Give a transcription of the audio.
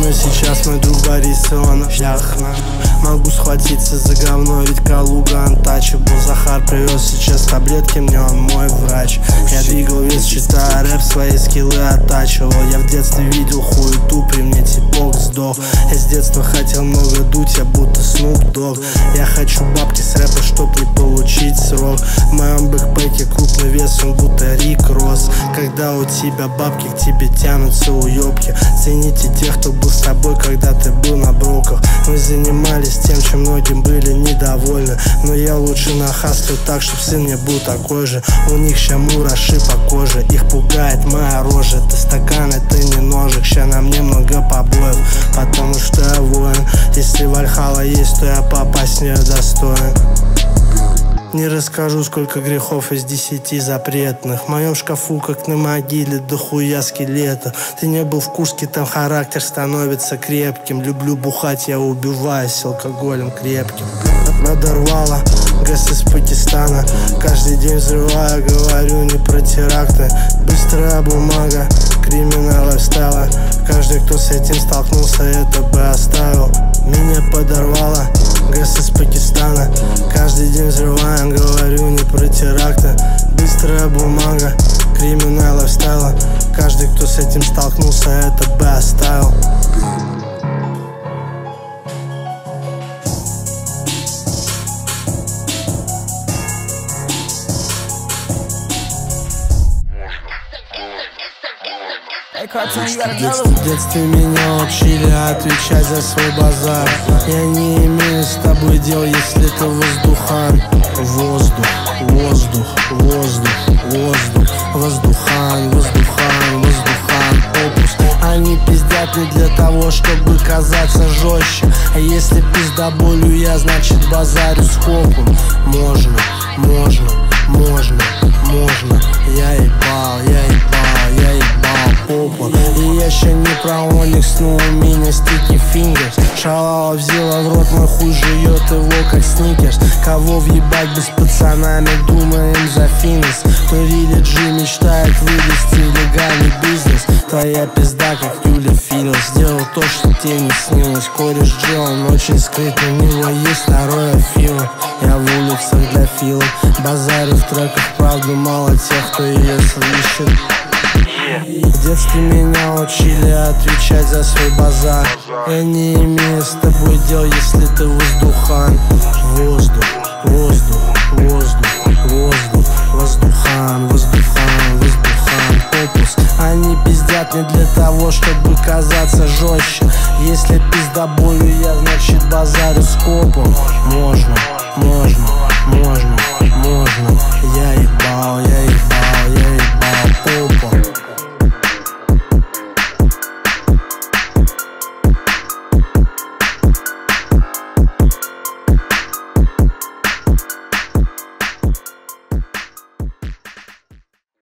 но сейчас мой друг Борис Ионов. Могу схватиться за говно, ведь Калуга untouchable. Захар привез сейчас таблетки, мне он мой врач. Я двигал вес, читая рэп, свои скиллы оттачивал. Я в детстве видел хуету, при мне типок сдох. Я с детства хотел много дуть, я будто Snoop Dogg. Я хочу бабки с рэпа, чтоб не получить срок. В моем бэкпэке крупный вес, он будто Рик Росс. Когда у тебя бабки, к тебе тянутся уёбки. Цените тех, кто был с тобой, когда ты был на броках. Мы занимались тем, чем многим были недовольны, но я лучше нахастаю так, чтоб сын мне был такой же. У них ща мураши по коже, их пугает моя рожа. Ты стакан, это не ножик, ща на мне много побоев, потому что я воин. Если Вальхалла есть, то я попасть в неё достоин. Не расскажу, сколько грехов из 10 запретных. В моем шкафу, как на могиле, дохуя скелета. Ты не был в Курске, там характер становится крепким. Люблю бухать, я убиваюсь алкоголем крепким. Надорвало газ из Пакистана. Каждый день взрываю, говорю не про теракты. Быстрая бумага, криминал лайфстайла. Каждый, кто с этим столкнулся, это бы оставил. Меня подорвало газ из Пакистана. Каждый день взрываем, говорю не про теракты. Быстрая бумага, криминал лайфстайла. Каждый, кто с этим столкнулся, это бы оставил. В детстве меня учили отвечать за свой базар. Я не имею с тобой дел, если ты воздухан. Воздух, воздух, воздух, воздух. Воздухан, воздухан, воздухан. Опус. Они пиздят не для того, чтобы казаться жестче. А если пиздоболю я, значит базарю с хопом. Можно, можно, можно, можно. Я ебал, я ебал, я ебал попу. И я ща не про Оникс, но у меня стики фингерс. Шалава взяла в рот, мой хуй жует его как сникерс. Кого въебать без пацанами, думаем за финес. То Рили Джи мечтает вывести в легальный бизнес. Твоя пизда, как Юля Филл, сделал то, что тебе не снилось. Кореш Джи, он очень скрыт, у него есть второе фило. Я в улицах для фила, базарю в треках, правда мало тех, кто ее слышит. В детстве меня учили отвечать за свой базар. Я не имею с тобой дел, если ты воздухан. Воздух, воздух, воздух, воздух. Воздухан, воздухан, воздухан. Опус. Они пиздят не для того, чтобы казаться жестче. Если пиздоболю я, значит базарю с копом. Можно, можно, можно, можно. Я